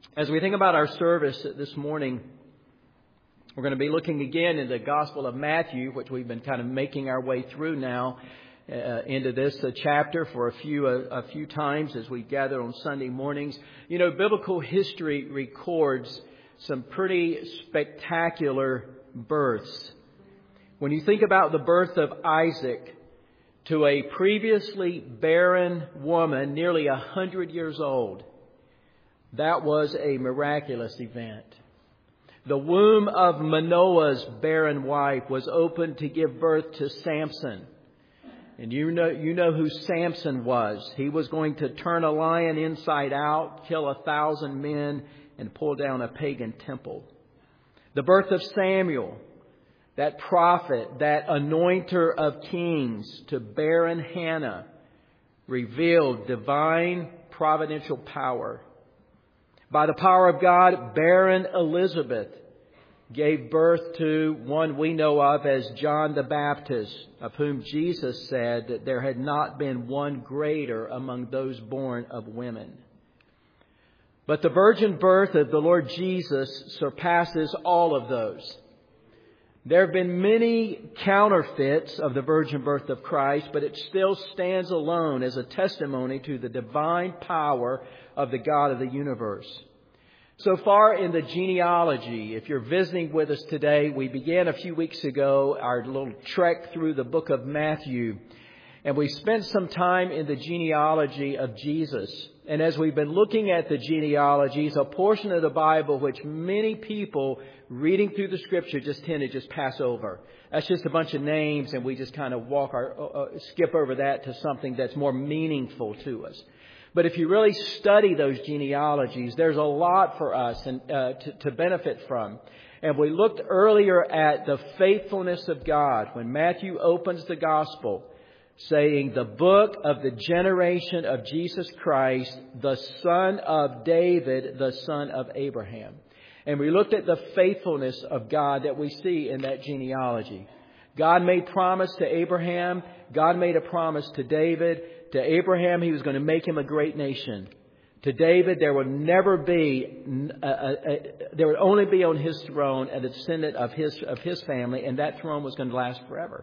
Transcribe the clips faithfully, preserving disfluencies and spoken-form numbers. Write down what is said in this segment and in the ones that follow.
As we think about our service this morning, we're going to be looking again in the Gospel of Matthew, which we've been kind of making our way through now uh, into this uh, chapter for a few uh, a few times as we gather on Sunday mornings. You know, biblical history records some pretty spectacular births. When you think about the birth of Isaac to a previously barren woman, nearly a hundred years old, that was a miraculous event. The womb of Manoah's barren wife was opened to give birth to Samson. And you know, you know who Samson was. He was going to turn a lion inside out, kill a thousand men, and pull down a pagan temple. The birth of Samuel, that prophet, that anointer of kings, to barren Hannah, revealed divine providential power. By the power of God, barren Elizabeth gave birth to one we know of as John the Baptist, of whom Jesus said that there had not been one greater among those born of women. But the virgin birth of the Lord Jesus surpasses all of those. There have been many counterfeits of the virgin birth of Christ, but it still stands alone as a testimony to the divine power of the God of the universe. So far in the genealogy, if you're visiting with us today, we began a few weeks ago our little trek through the book of Matthew, and we spent some time in the genealogy of Jesus. And as we've been looking at the genealogies, a portion of the Bible which many people reading through the Scripture just tend to just pass over. That's just a bunch of names, and we just kind of walk our uh, skip over that to something that's more meaningful to us. But if you really study those genealogies, there's a lot for us and, uh, to, to benefit from. And we looked earlier at the faithfulness of God when Matthew opens the Gospel, saying the book of the generation of Jesus Christ, the son of David, the son of Abraham. And we looked at the faithfulness of God that we see in that genealogy. God made promise to Abraham. God made a promise to David. To Abraham, He was going to make him a great nation. To David, there would never be, a, a, a, there would only be on his throne a descendant of his of his family, and that throne was going to last forever.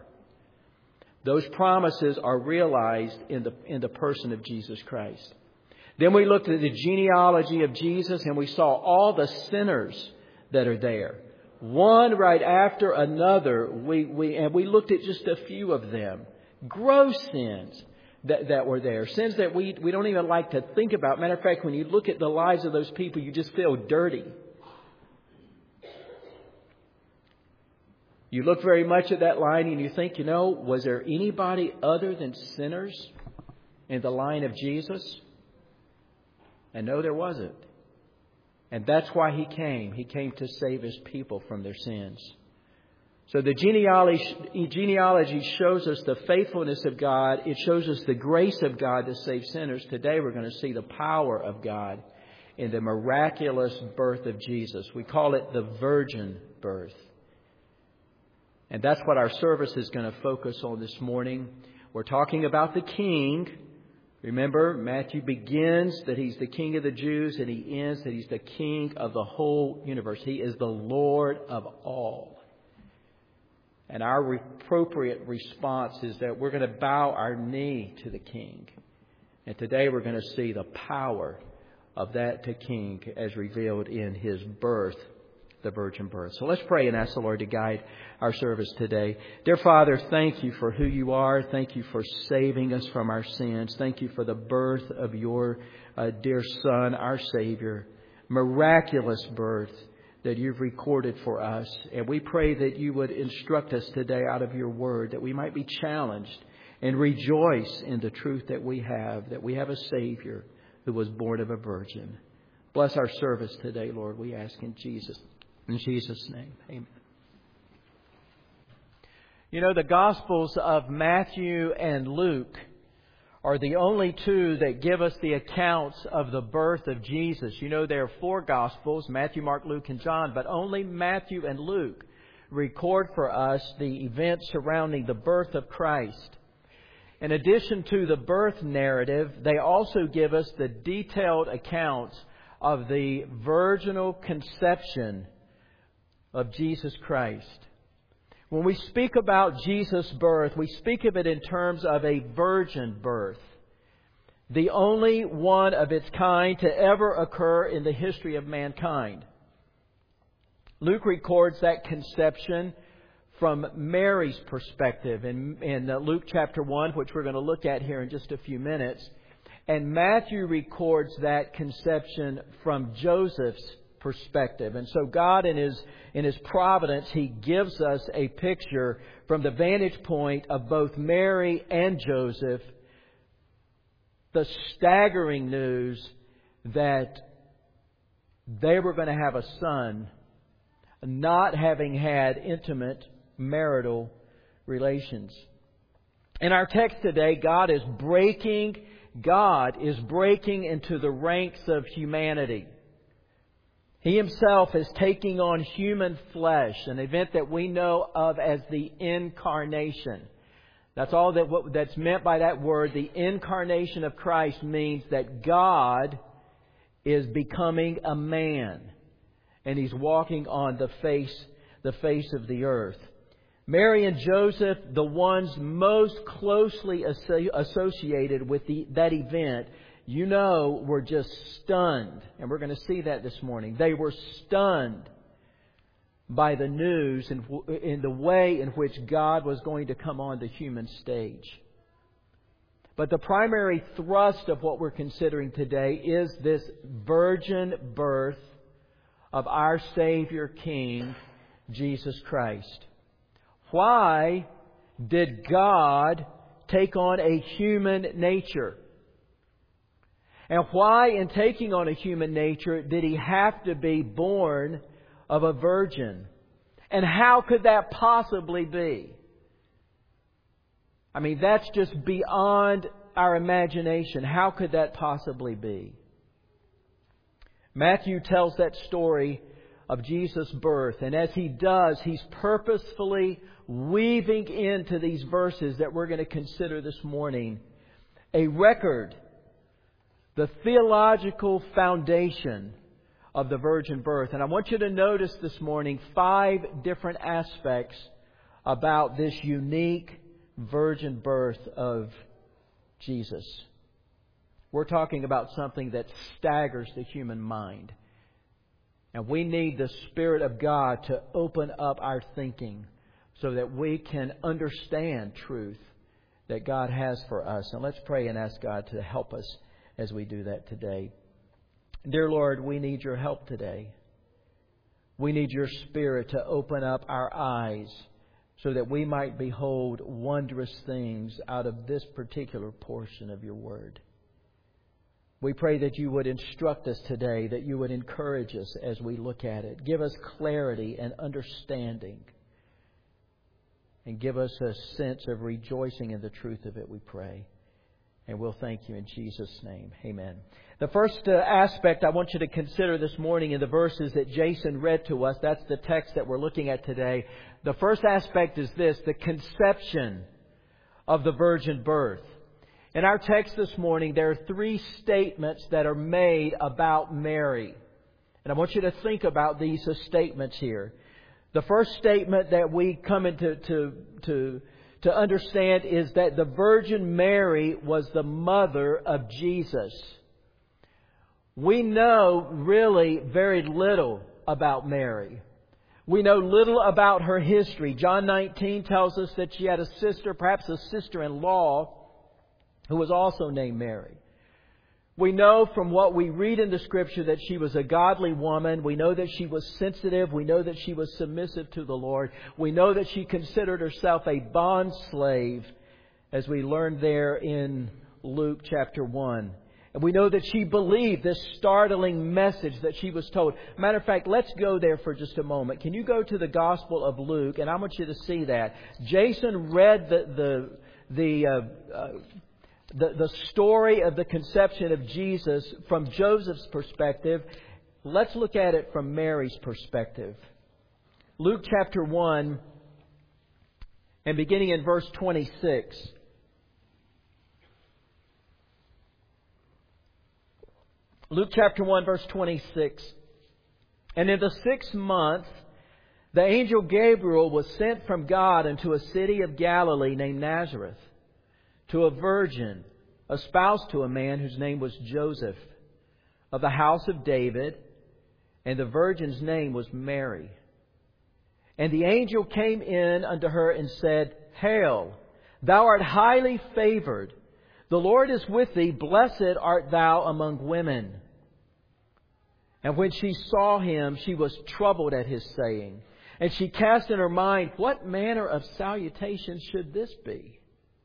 Those promises are realized in the in the person of Jesus Christ. Then we looked at the genealogy of Jesus, and we saw all the sinners that are there, one right after another. We we and we looked at just a few of them, gross sins that that were there, sins that we we don't even like to think about. Matter of fact, when you look at the lives of those people, you just feel dirty. You look very much at that line and you think, you know, was there anybody other than sinners in the line of Jesus? And no, there wasn't. And that's why He came. He came to save His people from their sins. So the genealogy, genealogy shows us the faithfulness of God. It shows us the grace of God to save sinners. Today we're going to see the power of God in the miraculous birth of Jesus. We call it the virgin birth. And that's what our service is going to focus on this morning. We're talking about the King. Remember, Matthew begins that He's the King of the Jews, and he ends that He's the King of the whole universe. He is the Lord of all. And our appropriate response is that we're going to bow our knee to the King. And today we're going to see the power of that to King as revealed in His birth, the virgin birth. So let's pray and ask the Lord to guide our service today. Dear Father, thank You for who You are. Thank You for saving us from our sins. Thank You for the birth of Your uh, dear Son, our Savior. Miraculous birth that You've recorded for us. And we pray that You would instruct us today out of Your Word, that we might be challenged and rejoice in the truth that we have, that we have a Savior who was born of a virgin. Bless our service today, Lord, we ask in Jesus. In Jesus' name, amen. You know, the Gospels of Matthew and Luke are the only two that give us the accounts of the birth of Jesus. You know, there are four Gospels, Matthew, Mark, Luke, and John, but only Matthew and Luke record for us the events surrounding the birth of Christ. In addition to the birth narrative, they also give us the detailed accounts of the virginal conception of Jesus Christ. When we speak about Jesus' birth, we speak of it in terms of a virgin birth, the only one of its kind to ever occur in the history of mankind. Luke records that conception from Mary's perspective in, in Luke chapter one, which we're going to look at here in just a few minutes. And Matthew records that conception from Joseph's perspective. And so God in His, in His providence, He gives us a picture from the vantage point of both Mary and Joseph, the staggering news that they were going to have a son, not having had intimate marital relations. In our text today, God is breaking, God is breaking into the ranks of humanity. He Himself is taking on human flesh, an event that we know of as the incarnation. That's all that what, that's meant by that word. The incarnation of Christ means that God is becoming a man, and He's walking on the face, the face of the earth. Mary and Joseph, the ones most closely associated with the, that event, you know, were just stunned. And we're going to see that this morning. They were stunned by the news and in the way in which God was going to come on the human stage. But the primary thrust of what we're considering today is this virgin birth of our Savior King, Jesus Christ. Why did God take on a human nature? And why, in taking on a human nature, did He have to be born of a virgin? And how could that possibly be? I mean, that's just beyond our imagination. How could that possibly be? Matthew tells that story of Jesus' birth. And as he does, he's purposefully weaving into these verses that we're going to consider this morning a record, the theological foundation of the virgin birth. And I want you to notice this morning five different aspects about this unique virgin birth of Jesus. We're talking about something that staggers the human mind. And we need the Spirit of God to open up our thinking so that we can understand truth that God has for us. And let's pray and ask God to help us as we do that today. Dear Lord, we need Your help today. We need Your Spirit to open up our eyes so that we might behold wondrous things out of this particular portion of Your Word. We pray that You would instruct us today, that You would encourage us as we look at it. Give us clarity and understanding. And give us a sense of rejoicing in the truth of it, we pray. And we'll thank You in Jesus' name. Amen. The first uh, aspect I want you to consider this morning in the verses that Jason read to us, that's the text that we're looking at today. The first aspect is this, the conception of the virgin birth. In our text this morning, there are three statements that are made about Mary. And I want you to think about these statements here. The first statement that we come into to, to, to understand is that the Virgin Mary was the mother of Jesus. We know really very little about Mary. We know little about her history. John nineteen tells us that she had a sister, perhaps a sister-in-law, who was also named Mary. We know from what we read in the Scripture that she was a godly woman. We know that she was sensitive. We know that she was submissive to the Lord. We know that she considered herself a bond slave, as we learned there in Luke chapter one. And we know that she believed this startling message that she was told. Matter of fact, let's go there for just a moment. Can you go to the Gospel of Luke? And I want you to see that. Jason read the the the uh, uh, The, the story of the conception of Jesus from Joseph's perspective. Let's look at it from Mary's perspective. Luke chapter one, and beginning in verse Luke chapter one, verse twenty-six. And in the sixth month, the angel Gabriel was sent from God into a city of Galilee named Nazareth, to a virgin, espoused to a man whose name was Joseph, of the house of David, and the virgin's name was Mary. And the angel came in unto her and said, Hail, thou art highly favored. The Lord is with thee. Blessed art thou among women. And when she saw him, she was troubled at his saying. And she cast in her mind, What manner of salutation should this be?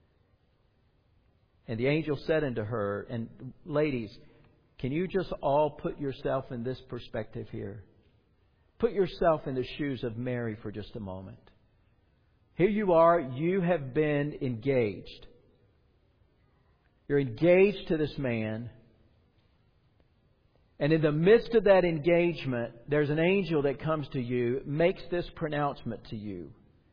And the angel said unto her, and ladies, can you just all put yourself in this perspective here? Put yourself in the shoes of Mary for just a moment. Here you are, you have been engaged. You're engaged to this man. And in the midst of that engagement, there's an angel that comes to you, makes this pronouncement to you.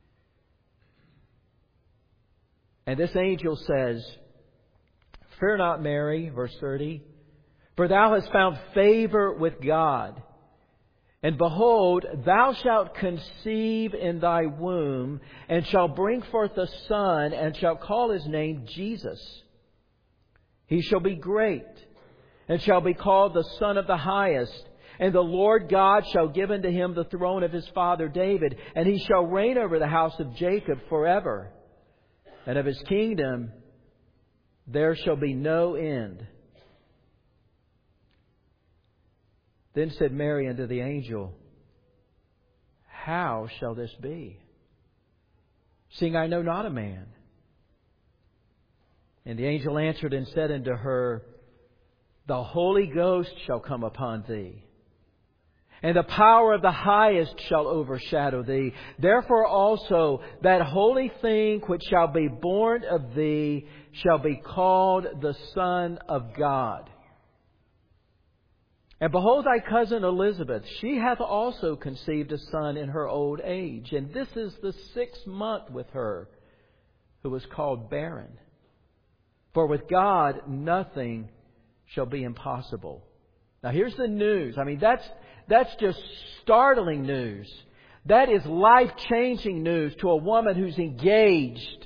And this angel says, Fear not, Mary, verse thirty, for thou hast found favor with God. And behold, thou shalt conceive in thy womb, and shalt bring forth a son, and shalt call his name Jesus. He shall be great, and shall be called the Son of the Highest. And the Lord God shall give unto him the throne of his father David, and he shall reign over the house of Jacob forever. And of his kingdom there shall be no end. Then said Mary unto the angel, How shall this be, seeing I know not a man? And the angel answered and said unto her, The Holy Ghost shall come upon thee, and the power of the Highest shall overshadow thee. Therefore also that holy thing which shall be born of thee shall be called the Son of God. And behold, thy cousin Elizabeth, she hath also conceived a son in her old age. And this is the sixth month with her, who was called barren. For with God nothing shall be impossible. Now here's the news. I mean, that's that's just startling news. That is life-changing news to a woman who's engaged.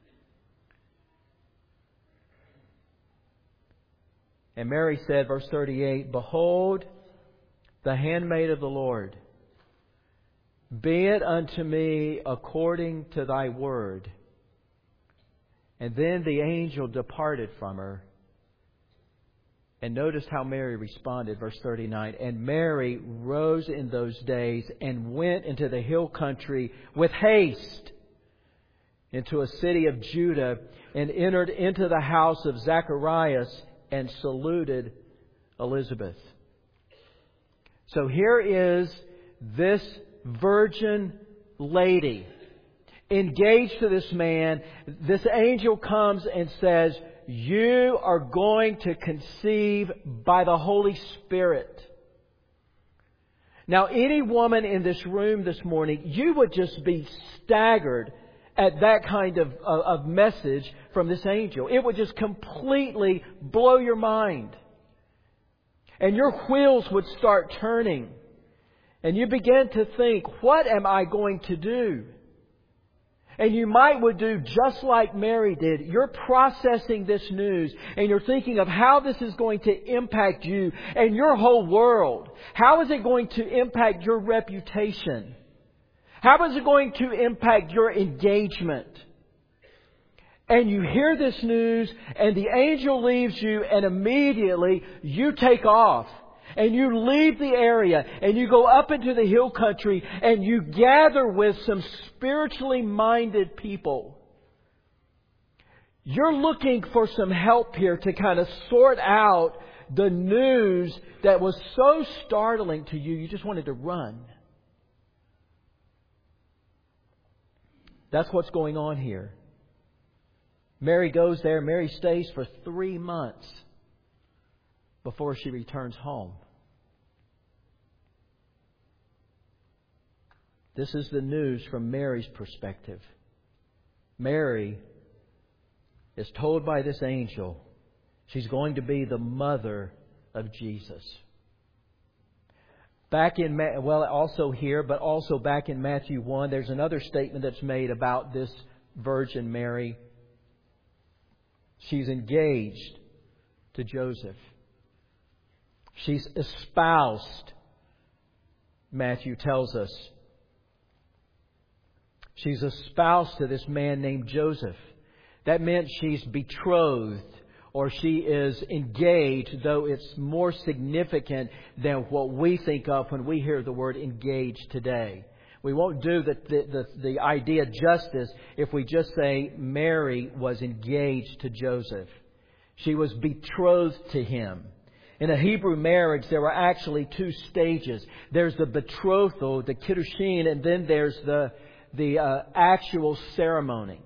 And Mary said, verse thirty-eight, Behold, the handmaid of the Lord, be it unto me according to thy word. And then the angel departed from her. And notice how Mary responded, verse thirty-nine. And Mary rose in those days and went into the hill country with haste into a city of Judah, and entered into the house of Zacharias and saluted Elizabeth. So here is this virgin lady engaged to this man. This angel comes and says, You are going to conceive by the Holy Spirit. Now, any woman in this room this morning, you would just be staggered at that kind of, of, of message from this angel. It would just completely blow your mind. And your wheels would start turning. And you begin to think, what am I going to do? And you might would do just like Mary did. You're processing this news and you're thinking of how this is going to impact you and your whole world. How is it going to impact your reputation? How is it going to impact your engagement? And you hear this news and the angel leaves you and immediately you take off. And you leave the area and you go up into the hill country and you gather with some spiritually minded people. You're looking for some help here to kind of sort out the news that was so startling to you, you just wanted to run. That's what's going on here. Mary goes there. Mary stays for three months before she returns home. This is the news from Mary's perspective. Mary is told by this angel she's going to be the mother of Jesus. Back in, well, also here, but also back in Matthew one, there's another statement that's made about this Virgin Mary. She's engaged to Joseph. She's espoused, Matthew tells us. She's espoused to this man named Joseph. That meant she's betrothed, or she is engaged, though it's more significant than what we think of when we hear the word engaged today. We won't do the, the, the, the idea justice if we just say Mary was engaged to Joseph. She was betrothed to him. In a Hebrew marriage, there were actually two stages. There's the betrothal, the kiddushin, and then there's the, the uh, actual ceremony.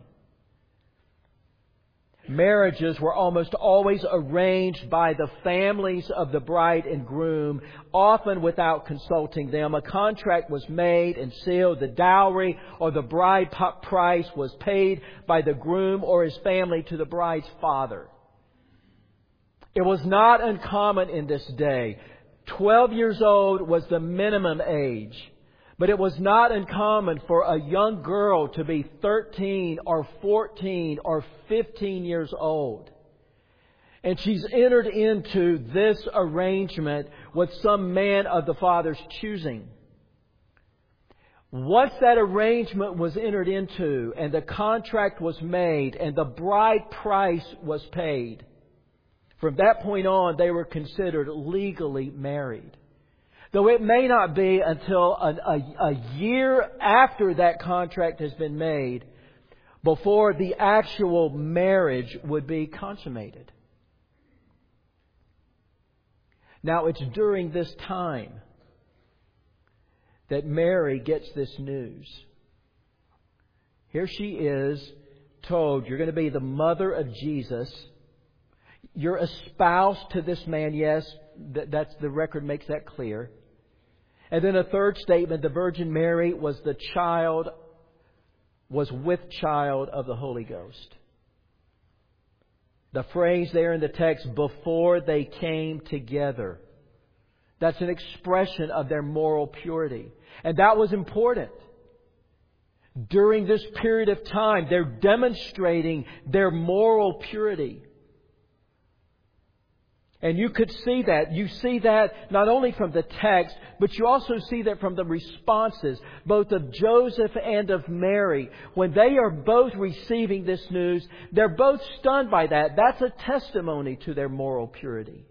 Marriages were almost always arranged by the families of the bride and groom, often without consulting them. A contract was made and sealed. The dowry or the bride price was paid by the groom or his family to the bride's father. It was not uncommon in this day. Twelve years old was the minimum age. But it was not uncommon for a young girl to be thirteen or fourteen or fifteen years old. And she's entered into this arrangement with some man of the father's choosing. Once that arrangement was entered into and the contract was made and the bride price was paid, from that point on they were considered legally married. Though it may not be until a, a, a year after that contract has been made before the actual marriage would be consummated. Now, it's during this time that Mary gets this news. Here she is told, you're going to be the mother of Jesus. You're espoused to this man. Yes, that, that's the record makes that clear. And then a third statement, the Virgin Mary was the child, was with child of the Holy Ghost. The phrase there in the text, before they came together. That's an expression of their moral purity. And that was important. During this period of time, they're demonstrating their moral purity. And you could see that. You see that not only from the text, but you also see that from the responses, both of Joseph and of Mary. When they are both receiving this news, they're both stunned by that. That's a testimony to their moral purity.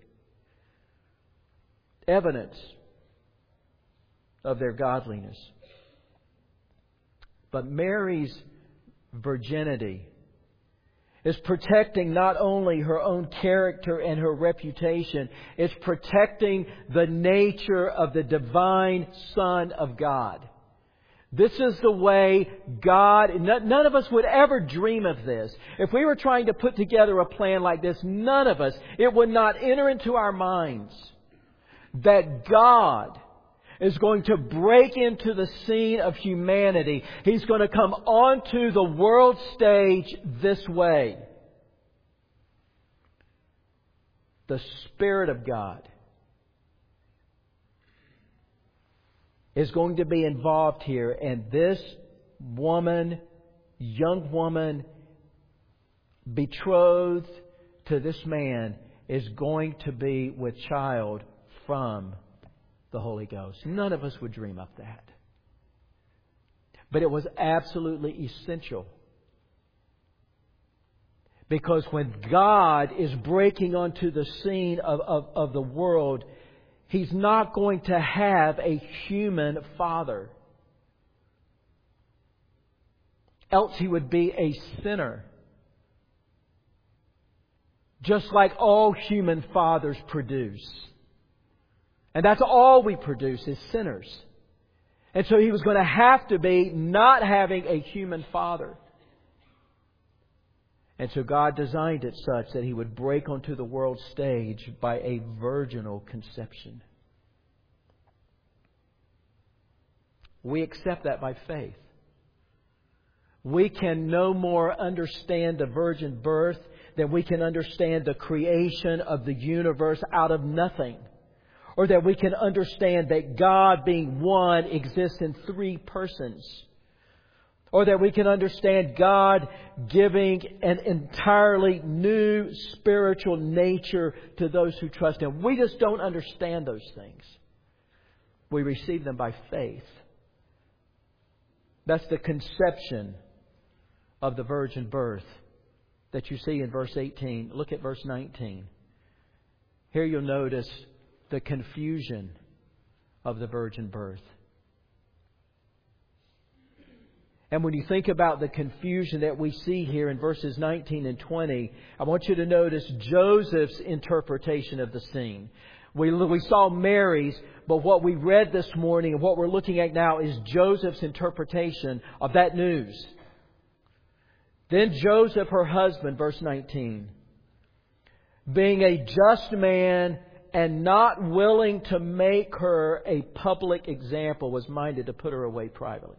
Evidence of their godliness. But Mary's virginity is protecting not only her own character and her reputation, it's protecting the nature of the divine Son of God. This is the way God, none of us would ever dream of this. If we were trying to put together a plan like this, none of us, it would not enter into our minds that God is going to break into the scene of humanity. He's going to come onto the world stage this way. The Spirit of God is going to be involved here. And this woman, young woman, betrothed to this man, is going to be with child from the Holy Ghost. None of us would dream of that. But it was absolutely essential. Because when God is breaking onto the scene of, of, of the world, He's not going to have a human father. Else He would be a sinner. Just like all human fathers produce. And that's all we produce is sinners. And so He was going to have to be not having a human father. And so God designed it such that He would break onto the world stage by a virginal conception. We accept that by faith. We can no more understand the virgin birth that we can understand the creation of the universe out of nothing. Or that we can understand that God, being one, exists in three persons. Or that we can understand God giving an entirely new spiritual nature to those who trust Him. We just don't understand those things. We receive them by faith. That's the conception of the virgin birth that you see in verse eighteen. Look at verse nineteen. Here you'll notice the confusion of the virgin birth. And when you think about the confusion that we see here in verses nineteen and twenty, I want you to notice Joseph's interpretation of the scene. We, we saw Mary's, but what we read this morning and what we're looking at now is Joseph's interpretation of that news. Then Joseph, her husband, verse nineteen, being a just man and not willing to make her a public example, was minded to put her away privately.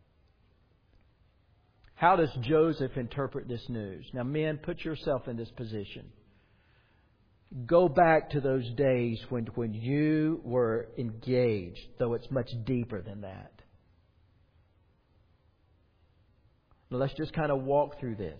How does Joseph interpret this news? Now, men, put yourself in this position. Go back to those days when, when you were engaged, though it's much deeper than that. Now, let's just kind of walk through this.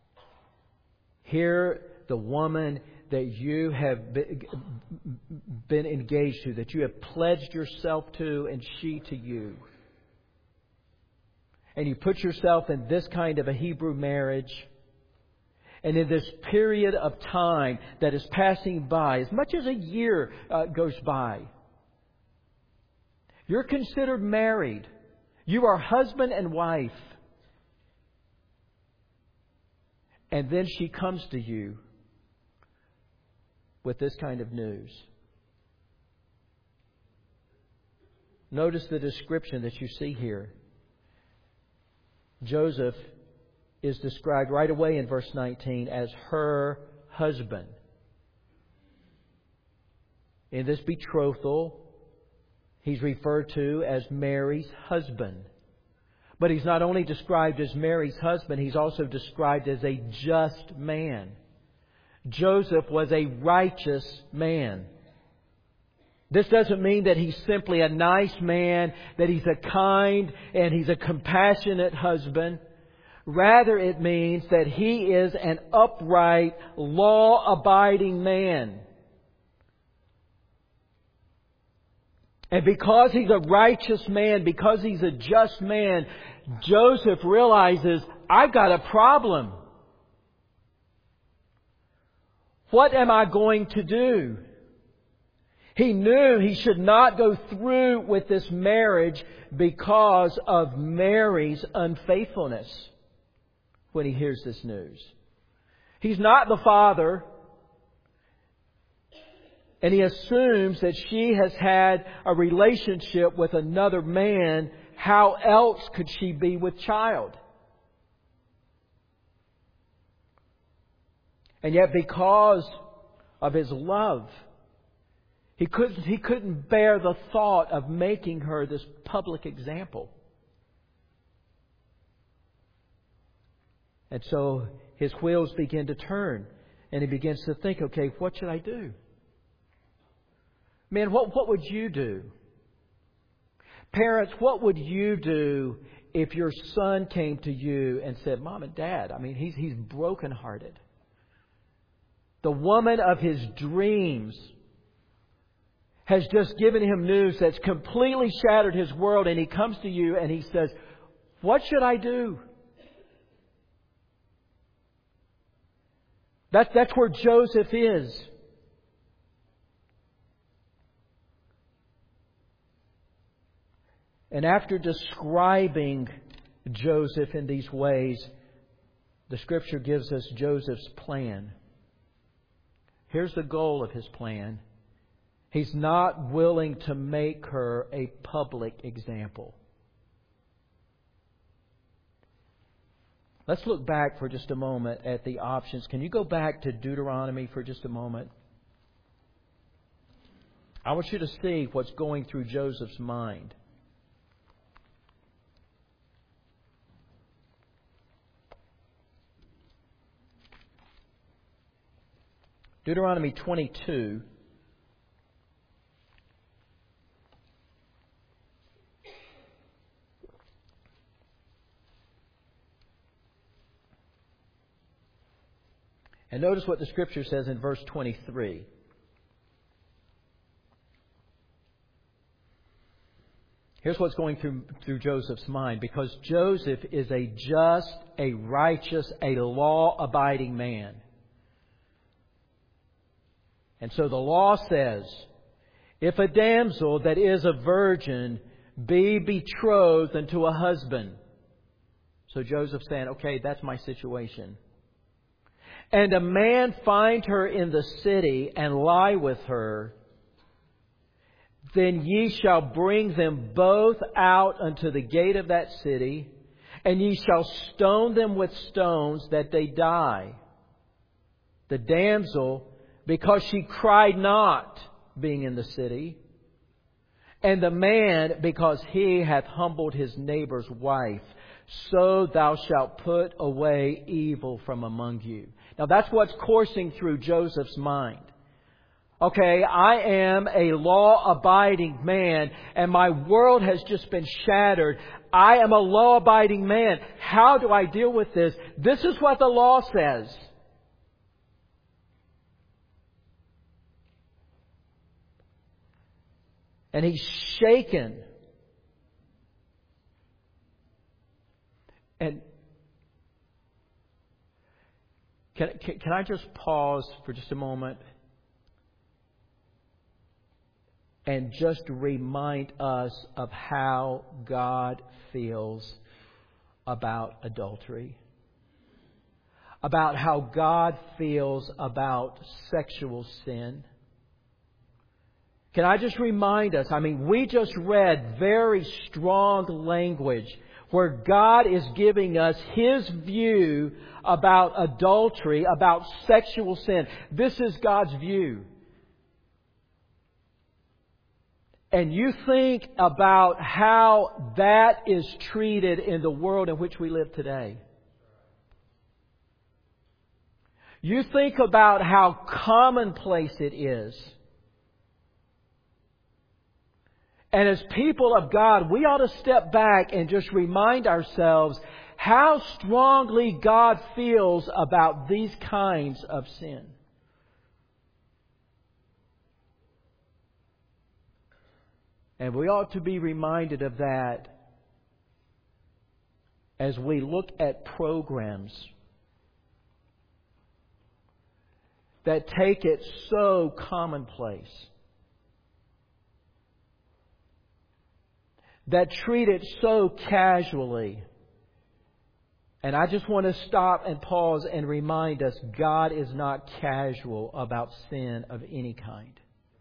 Here, the woman that you have been engaged to, that you have pledged yourself to, and she to you. And you put yourself in this kind of a Hebrew marriage. And in this period of time that is passing by, as much as a year uh, goes by, you're considered married. You are husband and wife. And then she comes to you with this kind of news. Notice the description that you see here. Joseph is described right away in verse nineteen as her husband. In this betrothal, he's referred to as Mary's husband. But he's not only described as Mary's husband, he's also described as a just man. Joseph was a righteous man. This doesn't mean that he's simply a nice man, that he's a kind and he's a compassionate husband. Rather, it means that he is an upright, law-abiding man. And because he's a righteous man, because he's a just man, Joseph realizes, I've got a problem. What am I going to do? He knew he should not go through with this marriage because of Mary's unfaithfulness when he hears this news. He's not the father, and he assumes that she has had a relationship with another man. How else could she be with child? And yet, because of his love, he couldn't, he couldn't bear the thought of making her this public example. And so his wheels begin to turn, and he begins to think, okay, what should I do? Man, what, what would you do? Parents, what would you do if your son came to you and said, Mom and Dad, I mean, he's, he's brokenhearted. The woman of his dreams has just given him news that's completely shattered his world, and he comes to you and he says, what should I do? That, that's where Joseph is. And after describing Joseph in these ways, the Scripture gives us Joseph's plan. Here's the goal of his plan. He's not willing to make her a public example. Let's look back for just a moment at the options. Can you go back to Deuteronomy for just a moment? I want you to see what's going through Joseph's mind. Deuteronomy twenty-two. And notice what the Scripture says in verse twenty-three. Here's what's going through, through Joseph's mind. Because Joseph is a just, a righteous, a law-abiding man. And so the law says, if a damsel that is a virgin be betrothed unto a husband. So Joseph's saying, okay, that's my situation. And a man find her in the city and lie with her, then ye shall bring them both out unto the gate of that city, and ye shall stone them with stones that they die. The damsel, because she cried not, being in the city, and the man, because he hath humbled his neighbor's wife. So thou shalt put away evil from among you. Now that's what's coursing through Joseph's mind. Okay, I am a law-abiding man, and my world has just been shattered. I am a law-abiding man. How do I deal with this? This is what the law says. And he's shaken. And can, can, can I just pause for just a moment and just remind us of how God feels about adultery? About how God feels about sexual sin? Can I just remind us, I mean, we just read very strong language where God is giving us His view about adultery, about sexual sin. This is God's view. And you think about how that is treated in the world in which we live today. You think about how commonplace it is. And as people of God, we ought to step back and just remind ourselves how strongly God feels about these kinds of sin. And we ought to be reminded of that as we look at programs that take it so commonplace, that treat it so casually. And I just want to stop and pause and remind us, God is not casual about sin of any kind.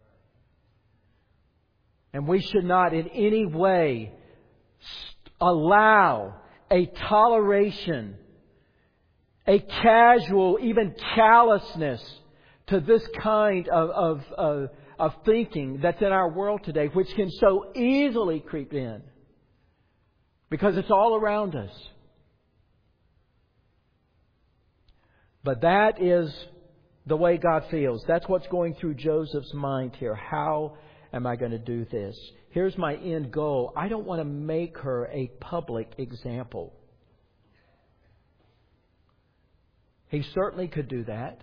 And we should not in any way allow a toleration, a casual, even callousness to this kind of, of, of, of thinking that's in our world today, which can so easily creep in because it's all around us. But that is the way God feels. That's what's going through Joseph's mind here. How am I going to do this? Here's my end goal. I don't want to make her a public example. He certainly could do that.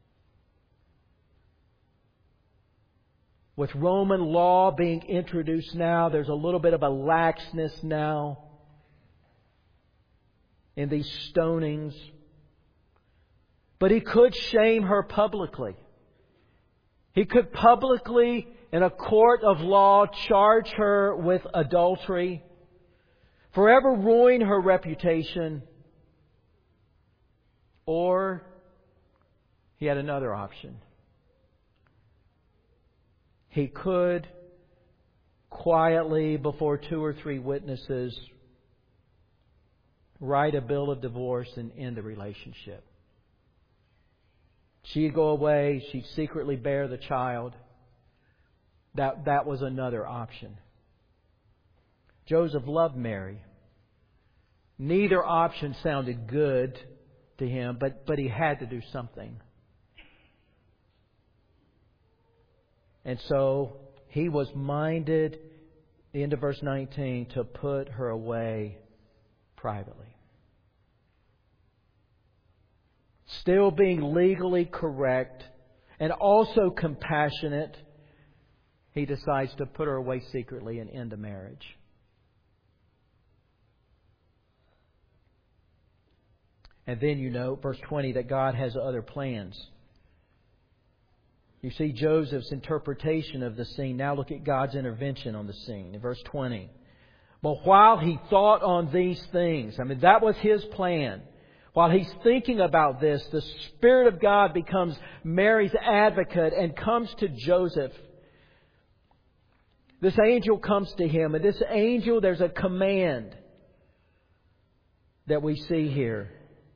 With Roman law being introduced now, there's a little bit of a laxness now in these stonings. But he could shame her publicly. He could publicly, in a court of law, charge her with adultery, forever ruin her reputation. Or he had another option. He could quietly, before two or three witnesses, write a bill of divorce and end the relationship. She'd go away. She'd secretly bear the child. That, that was another option. Joseph loved Mary. Neither option sounded good to him, but, but he had to do something. And so he was minded, the end of verse nineteen, to put her away privately. Still being legally correct and also compassionate, he decides to put her away secretly and end the marriage. And then you know, verse twenty, that God has other plans. You see Joseph's interpretation of the scene. Now look at God's intervention on the scene in verse twenty. But while he thought on these things, I mean, that was his plan. While he's thinking about this, the Spirit of God becomes Mary's advocate and comes to Joseph. This angel comes to him, and this angel, there's a command that we see here.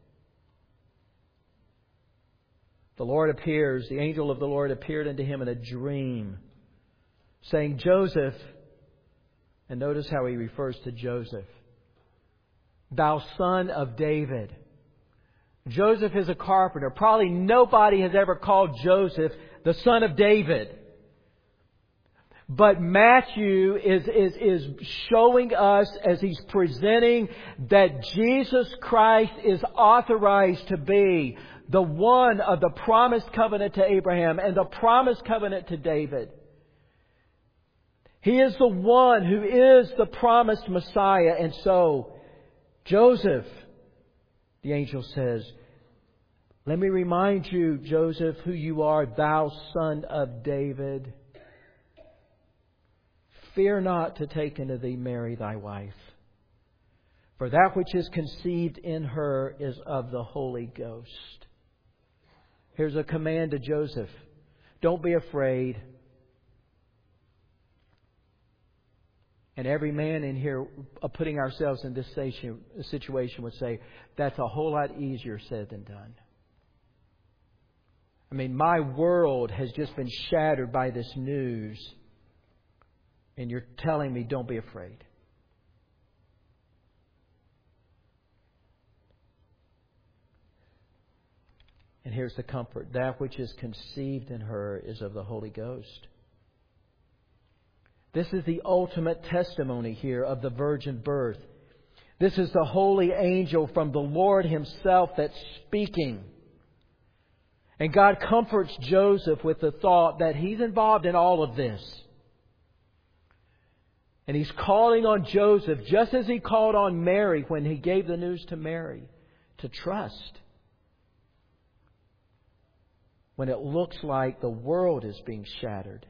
The Lord appears, the angel of the Lord appeared unto him in a dream, saying, Joseph, and notice how he refers to Joseph, thou son of David. Joseph is a carpenter. Probably nobody has ever called Joseph the son of David. But Matthew is, is, is showing us as he's presenting that Jesus Christ is authorized to be the one of the promised covenant to Abraham and the promised covenant to David. He is the one who is the promised Messiah. And so, Joseph, the angel says, let me remind you, Joseph, who you are, thou son of David. Fear not to take unto thee Mary thy wife, for that which is conceived in her is of the Holy Ghost. Here's a command to Joseph. Don't be afraid. And every man in here, uh, putting ourselves in this situation, would say, that's a whole lot easier said than done. I mean, my world has just been shattered by this news. And you're telling me, don't be afraid. And here's the comfort. That which is conceived in her is of the Holy Ghost. This is the ultimate testimony here of the virgin birth. This is the holy angel from the Lord Himself that's speaking. And God comforts Joseph with the thought that he's involved in all of this. And He's calling on Joseph, just as He called on Mary when He gave the news to Mary, to trust. When it looks like the world is being shattered.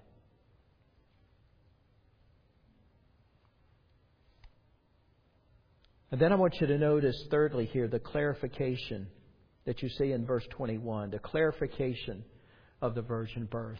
And then I want you to notice, thirdly here, the clarification that you see in verse twenty-one. The clarification of the virgin birth.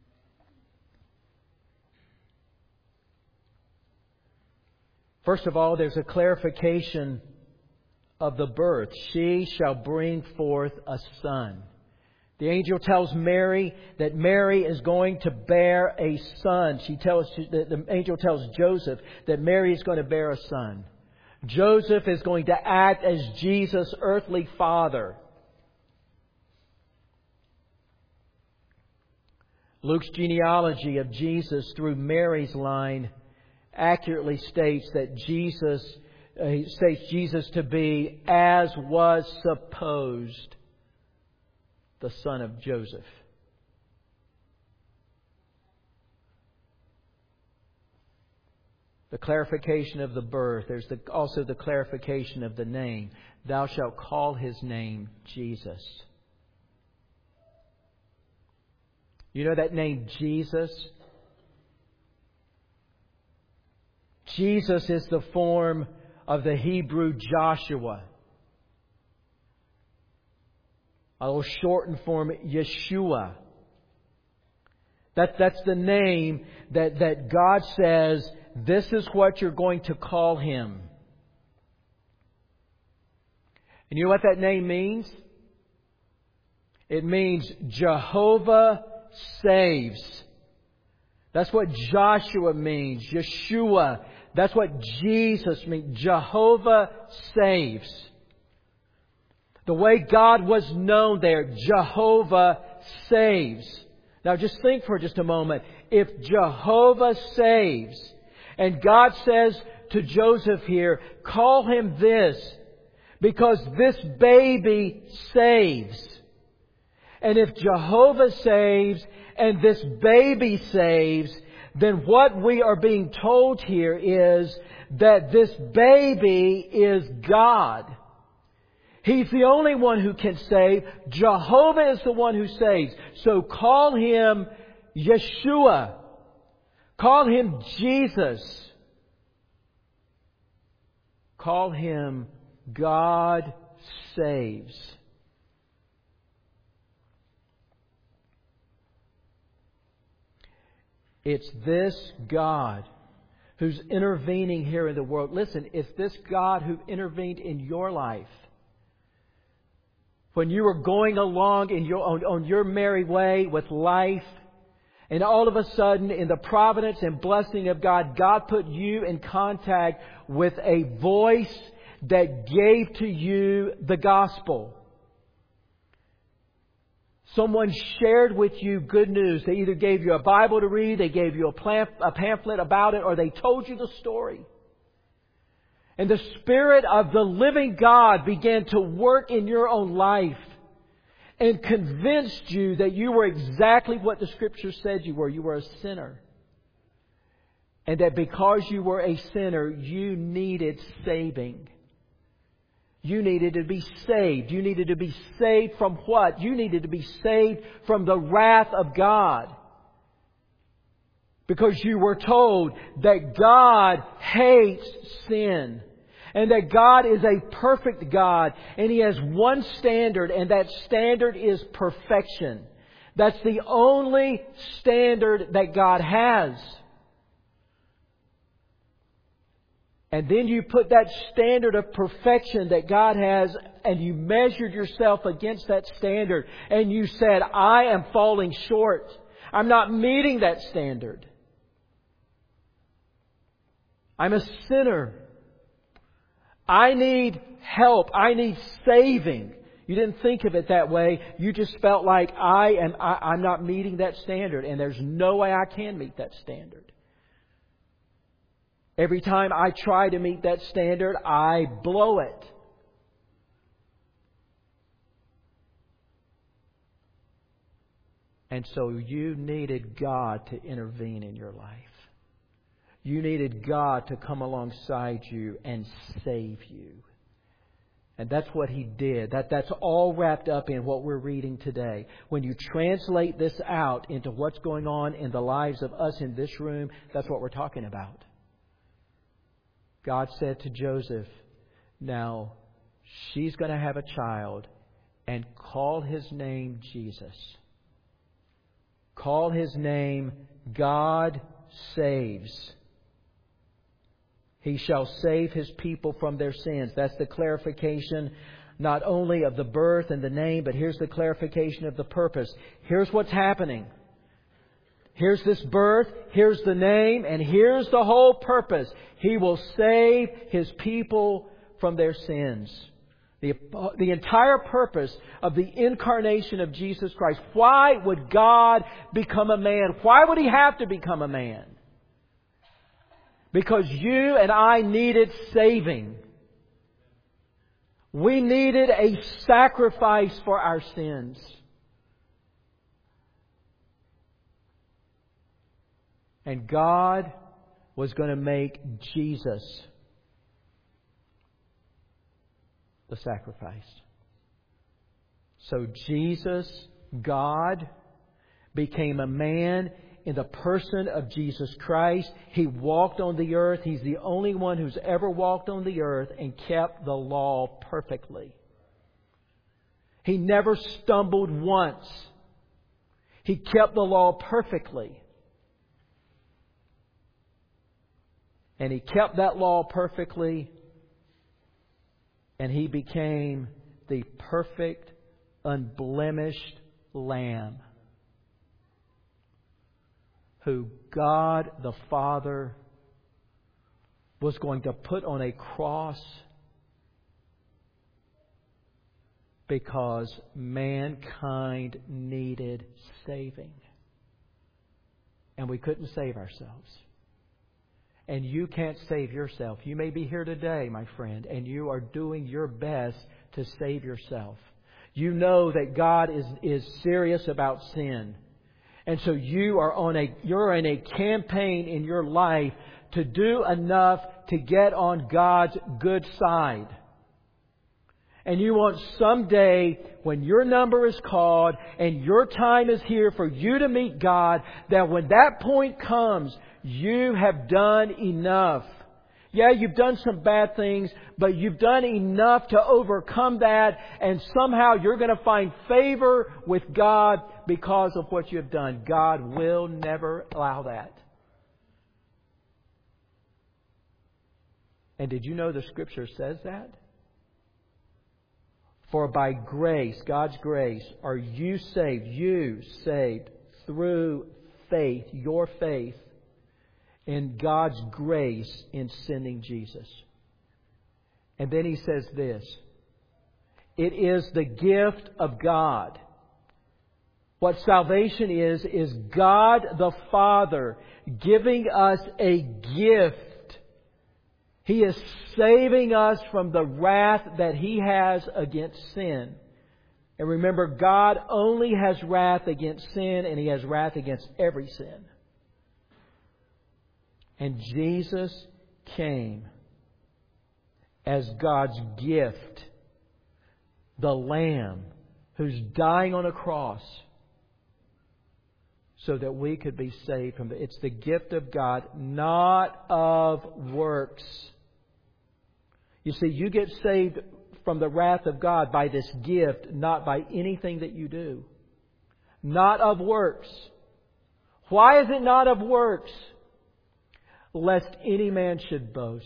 First of all, there's a clarification of the birth. She shall bring forth a son. The angel tells Mary that Mary is going to bear a son. She tells the angel tells Joseph that Mary is going to bear a son. Joseph is going to act as Jesus' earthly father. Luke's genealogy of Jesus through Mary's line accurately states that Jesus uh, states Jesus to be, as was supposed, the son of Joseph. The clarification of the birth. There's the, also the clarification of the name. Thou shalt call his name Jesus. You know that name Jesus? Jesus is the form of the Hebrew Joshua. A little shortened form, Yeshua. That, that's the name that, that God says, this is what you're going to call him. And you know what that name means? It means Jehovah saves. That's what Joshua means. Yeshua. That's what Jesus means. Jehovah saves. The way God was known there, Jehovah saves. Now just think for just a moment. if Jehovah saves, and God says to Joseph here, call him this, because this baby saves. And if Jehovah saves, and this baby saves, then what we are being told here is that this baby is God. He's the only one who can save. Jehovah is the one who saves. So call him Yeshua. Call him Jesus. Call him God saves. It's this God who's intervening here in the world. Listen, it's this God who intervened in your life. When you were going along in your, on, on your merry way with life, and all of a sudden, in the providence and blessing of God, God put you in contact with a voice that gave to you the gospel. Someone shared with you good news. They either gave you a Bible to read, they gave you a, pamp- a pamphlet about it, or they told you the story. And the Spirit of the living God began to work in your own life and convinced you that you were exactly what the Scripture said you were. You were a sinner. And that because you were a sinner, you needed saving. You needed to be saved. You needed to be saved from what? You needed to be saved from the wrath of God. Because you were told that God hates sin. And that God is a perfect God. And He has one standard, and that standard is perfection. That's the only standard that God has. And then you put that standard of perfection that God has, and you measured yourself against that standard. And you said, I am falling short. I'm not meeting that standard. I'm a sinner. I need help. I need saving. You didn't think of it that way. You just felt like I am, I, I'm not meeting that standard. And there's no way I can meet that standard. Every time I try to meet that standard, I blow it. And so you needed God to intervene in your life. You needed God to come alongside you and save you. And that's what He did. That, that's all wrapped up in what we're reading today. When you translate this out into what's going on in the lives of us in this room, that's what we're talking about. God said to Joseph, now she's going to have a child, and call his name Jesus. Call his name God Saves. He shall save His people from their sins. That's the clarification not only of the birth and the name, but here's the clarification of the purpose. Here's what's happening. Here's this birth, here's the name, and here's the whole purpose. He will save His people from their sins. The, the entire purpose of the incarnation of Jesus Christ. Why would God become a man? Why would He have to become a man? Because you and I needed saving. We needed a sacrifice for our sins. And God was going to make Jesus the sacrifice. So Jesus, God, became a man in the person of Jesus Christ. He walked on the earth. He's the only one who's ever walked on the earth and kept the law perfectly. He never stumbled once. He kept the law perfectly. And He kept that law perfectly. And He became the perfect, unblemished Lamb, who God the Father was going to put on a cross because mankind needed saving. and we couldn't save ourselves. And you can't save yourself. You may be here today, my friend, and you are doing your best to save yourself. You know that God is, is serious about sin. And so you are on a, you're in a campaign in your life to do enough to get on God's good side. And you want someday, when your number is called and your time is here for you to meet God, that when that point comes, you have done enough. Yeah, you've done some bad things, but you've done enough to overcome that, and somehow you're going to find favor with God because of what you have done. God will never allow that. And did you know the Scripture says that? For by grace, God's grace, are you saved, you saved through faith, your faith in God's grace in sending Jesus. And then He says this, it is the gift of God. What salvation is, is God the Father giving us a gift. He is saving us from the wrath that He has against sin. And remember, God only has wrath against sin, and He has wrath against every sin. And Jesus came as God's gift, the Lamb who's dying on a cross so that we could be saved from it. It's the gift of God, not of works. You see, you get saved from the wrath of God by this gift, not by anything that you do. Not of works. Why is it not of works? Lest any man should boast.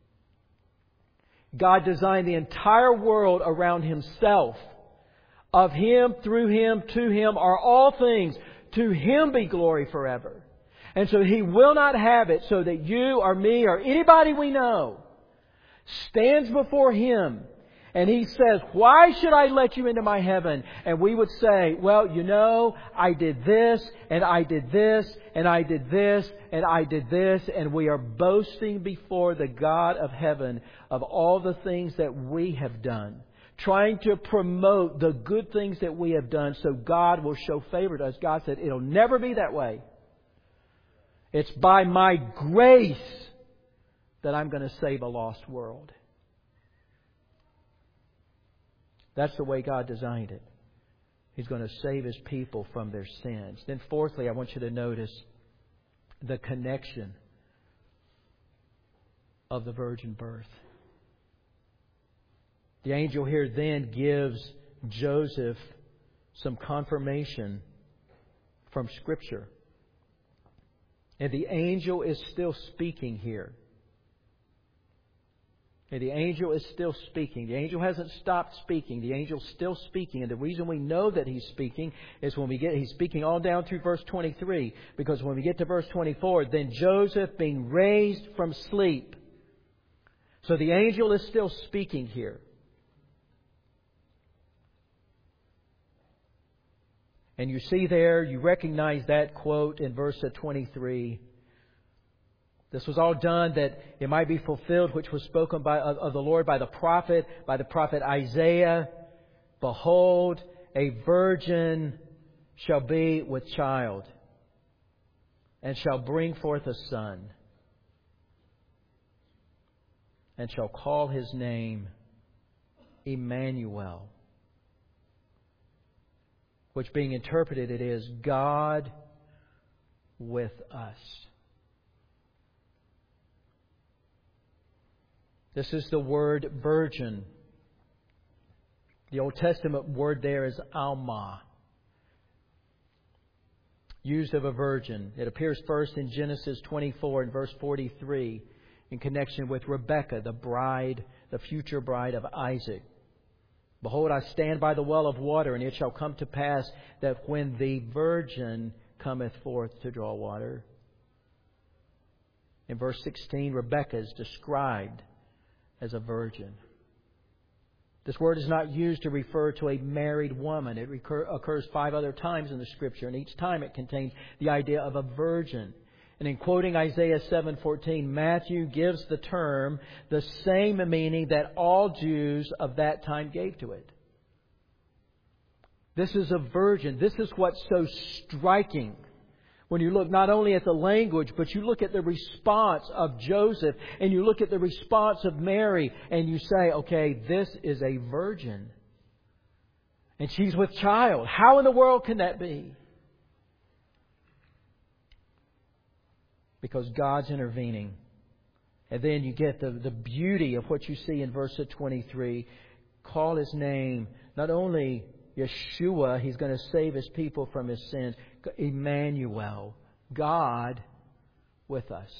God designed the entire world around Himself. Of Him, through Him, to Him are all things. To Him be glory forever. And so He will not have it so that you or me or anybody we know stands before Him and He says, why should I let you into my heaven? And we would say, well, you know, I did this and I did this and I did this and I did this. And we are boasting before the God of heaven of all the things that we have done. Trying to promote the good things that we have done so God will show favor to us. God said, it'll never be that way. It's by my grace that I'm going to save a lost world. That's the way God designed it. He's going to save His people from their sins. Then fourthly, I want you to notice the connection of the virgin birth. The angel here then gives Joseph some confirmation from Scripture. And the angel is still speaking here. And the angel is still speaking. The angel hasn't stopped speaking. The angel's still speaking. And the reason we know that he's speaking is when we get, he's speaking all down through verse twenty-three. Because when we get to verse twenty-four, then Joseph being raised from sleep. So the angel is still speaking here. And you see there, you recognize that quote in verse twenty-three. This was all done that it might be fulfilled, which was spoken by of, of the Lord by the prophet, by the prophet Isaiah. Behold, a virgin shall be with child, and shall bring forth a son, and shall call his name Emmanuel. Which being interpreted, it is God with us. This is the word virgin. The Old Testament word there is Alma. Used of a virgin. It appears first in Genesis twenty-four and verse forty-three in connection with Rebekah, the bride, the future bride of Isaac. Behold, I stand by the well of water, and it shall come to pass that when the virgin cometh forth to draw water. In verse sixteen, Rebekah is described as a virgin. This word is not used to refer to a married woman. It recur, occurs five other times in the Scripture, and each time it contains the idea of a virgin. And in quoting Isaiah seven fourteen, Matthew gives the term the same meaning that all Jews of that time gave to it. This is a virgin. This is what's so striking when you look not only at the language, but you look at the response of Joseph and you look at the response of Mary and you say, okay, this is a virgin. And she's with child. How in the world can that be? Because God's intervening. And then you get the, the beauty of what you see in verse twenty-three. Call His name not only Yeshua, He's going to save His people from His sins. Emmanuel, God with us.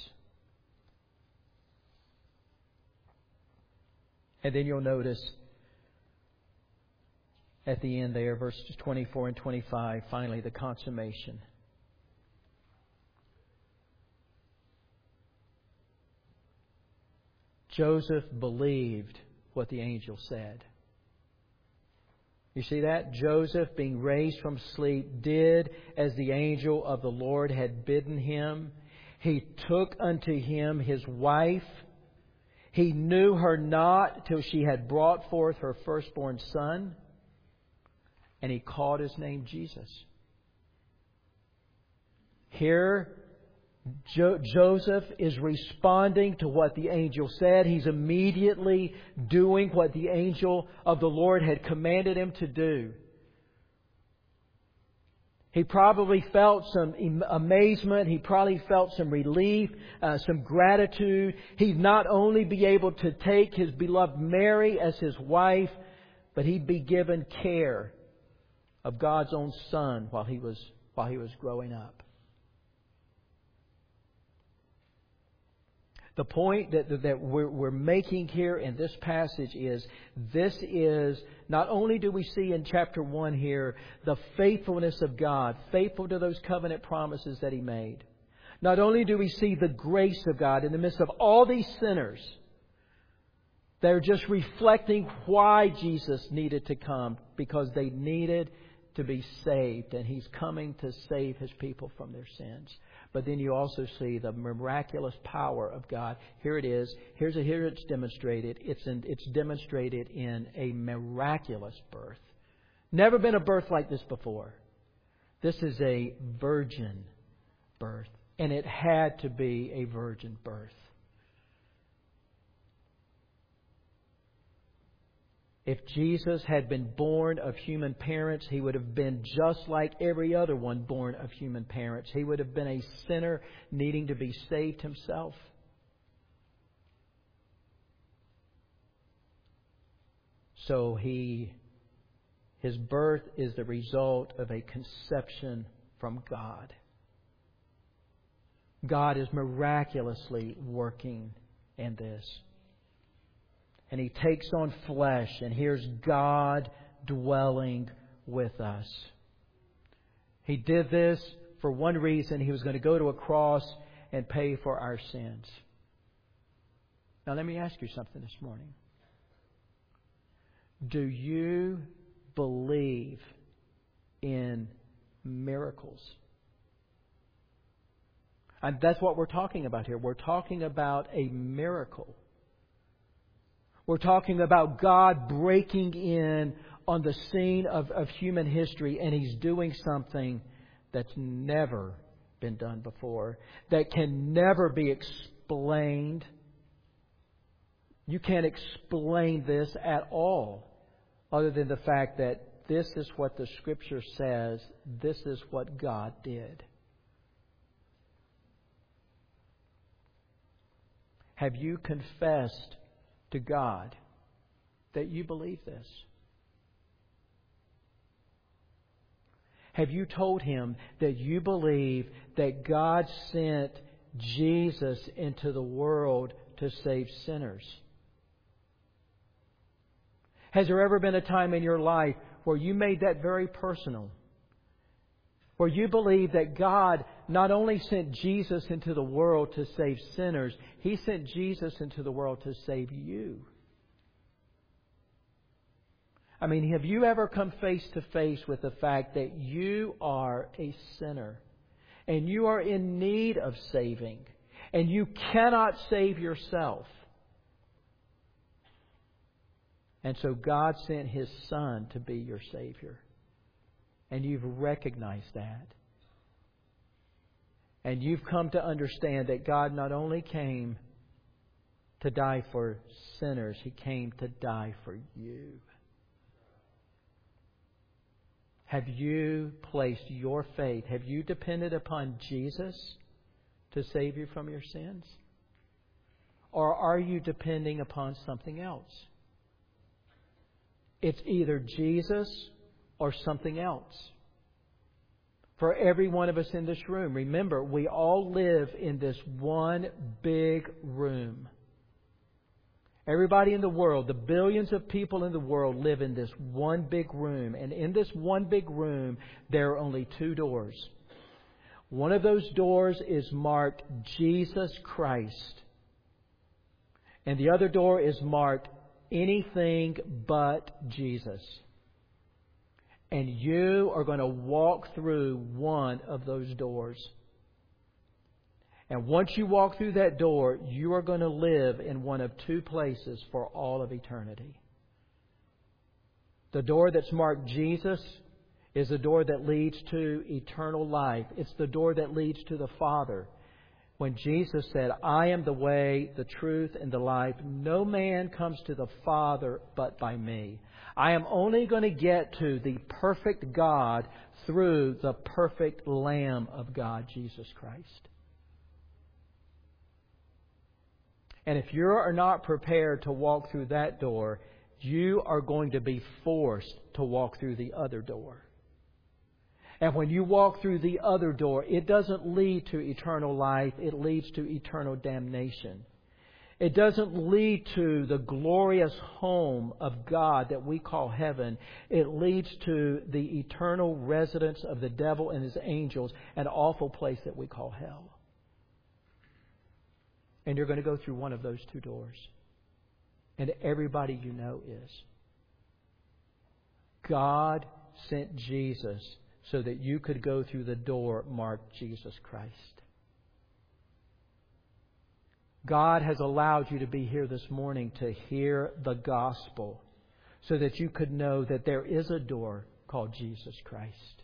And then you'll notice at the end there, verses twenty-four and twenty-five, finally the consummation. Joseph believed what the angel said. You see that? Joseph, being raised from sleep, did as the angel of the Lord had bidden him. He took unto him his wife. He knew her not till she had brought forth her firstborn son. And he called his name Jesus. Here, Jo- Joseph is responding to what the angel said. He's immediately doing what the angel of the Lord had commanded him to do. He probably felt some am- amazement. He probably felt some relief, uh, some gratitude. He'd not only be able to take his beloved Mary as his wife, but he'd be given care of God's own Son while he was while he was growing up. The point that, that we're, we're making here in this passage is this is, not only do we see in chapter one here the faithfulness of God, faithful to those covenant promises that He made. Not only do we see the grace of God in the midst of all these sinners, they're just reflecting why Jesus needed to come, because they needed to be saved, and He's coming to save His people from their sins. But then you also see the miraculous power of God. Here it is. Here's a, here it's demonstrated. It's in, it's demonstrated in a miraculous birth. Never been a birth like this before. This is a virgin birth, and it had to be a virgin birth. If Jesus had been born of human parents, He would have been just like every other one born of human parents. He would have been a sinner needing to be saved himself. So he, his birth is the result of a conception from God. God is miraculously working in this. And He takes on flesh, and here's God dwelling with us. He did this for one reason. He was going to go to a cross and pay for our sins. Now let me ask you something this morning. Do you believe in miracles? And that's what we're talking about here. We're talking about a miracle. We're talking about God breaking in on the scene of, of human history, and He's doing something that's never been done before, that can never be explained. You can't explain this at all, other than the fact that this is what the Scripture says, this is what God did. Have you confessed to God that you believe this? Have you told Him that you believe that God sent Jesus into the world to save sinners? Has there ever been a time in your life where you made that very personal? Where you believe that God not only sent Jesus into the world to save sinners, He sent Jesus into the world to save you. I mean, have you ever come face to face with the fact that you are a sinner and you are in need of saving and you cannot save yourself? And so God sent His Son to be your Savior. And you've recognized that. And you've come to understand that God not only came to die for sinners, He came to die for you. Have you placed your faith, have you depended upon Jesus to save you from your sins? Or are you depending upon something else? It's either Jesus or something else. For every one of us in this room, remember, we all live in this one big room. Everybody in the world, the billions of people in the world live in this one big room. And in this one big room, there are only two doors. One of those doors is marked Jesus Christ. And the other door is marked anything but Jesus. And you are going to walk through one of those doors. And once you walk through that door, you are going to live in one of two places for all of eternity. The door that's marked Jesus is the door that leads to eternal life. It's the door that leads to the Father. When Jesus said, I am the way, the truth, and the life, no man comes to the Father but by me. I am only going to get to the perfect God through the perfect Lamb of God, Jesus Christ. And if you are not prepared to walk through that door, you are going to be forced to walk through the other door. And when you walk through the other door, it doesn't lead to eternal life. It leads to eternal damnation. It doesn't lead to the glorious home of God that we call heaven. It leads to the eternal residence of the devil and his angels, an awful place that we call hell. And you're going to go through one of those two doors. And everybody you know is. God sent Jesus so that you could go through the door marked Jesus Christ. God has allowed you to be here this morning to hear the gospel so that you could know that there is a door called Jesus Christ.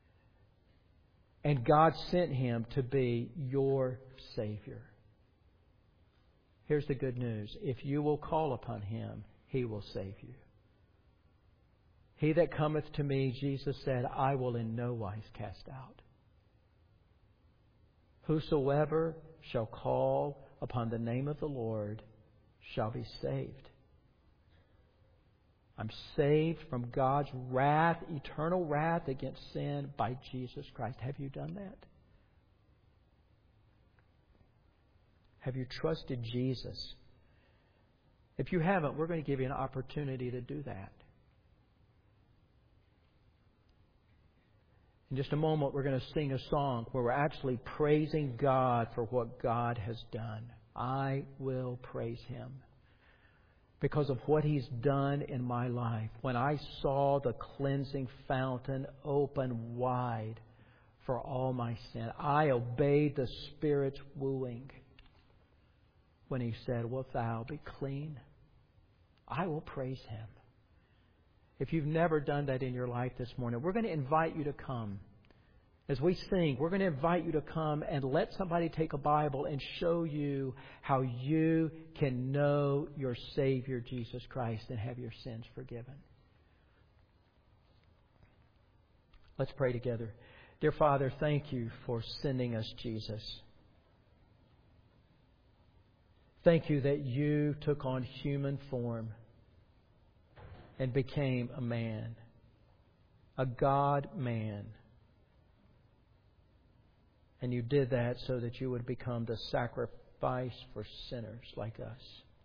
And God sent Him to be your Savior. Here's the good news. If you will call upon Him, He will save you. He that cometh to me, Jesus said, I will in no wise cast out. Whosoever shall call upon the name of the Lord shall be saved. I'm saved from God's wrath, eternal wrath against sin by Jesus Christ. Have you done that? Have you trusted Jesus? If you haven't, we're going to give you an opportunity to do that. In just a moment, we're going to sing a song where we're actually praising God for what God has done. I will praise Him because of what He's done in my life. When I saw the cleansing fountain open wide for all my sin, I obeyed the Spirit's wooing when He said, wilt thou be clean? I will praise Him. If you've never done that in your life this morning, we're going to invite you to come. As we sing, we're going to invite you to come and let somebody take a Bible and show you how you can know your Savior, Jesus Christ, and have your sins forgiven. Let's pray together. Dear Father, thank You for sending us Jesus. Thank You that You took on human form and became a man, a God-man. And You did that so that You would become the sacrifice for sinners like us.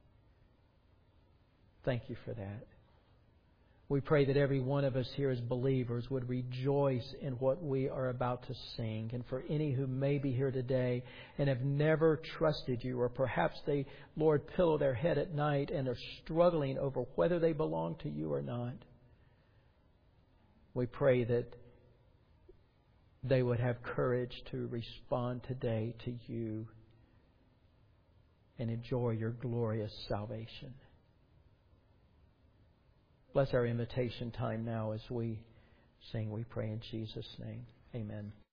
Thank You for that. We pray that every one of us here as believers would rejoice in what we are about to sing. And for any who may be here today and have never trusted You, or perhaps they, Lord, pillow their head at night and are struggling over whether they belong to You or not, We pray that they would have courage to respond today to you and enjoy your glorious salvation. Bless our invitation time now as we sing. We pray in Jesus' name. Amen.